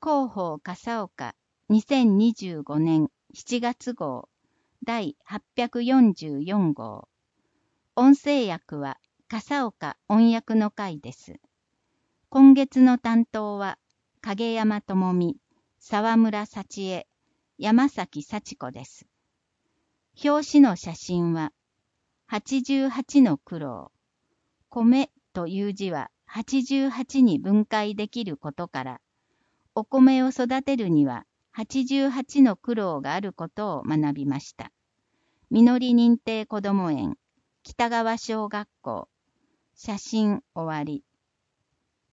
広報笠岡2025年7月号第844号。音声訳は笠岡音訳の会です。今月の担当は影山智美、沢村幸恵、山崎幸子です。表紙の写真は88の苦労。米という字は88に分解できることから、お米を育てるには88の苦労があることを学びました。みのり認定こども園、北川小学校。写真終わり。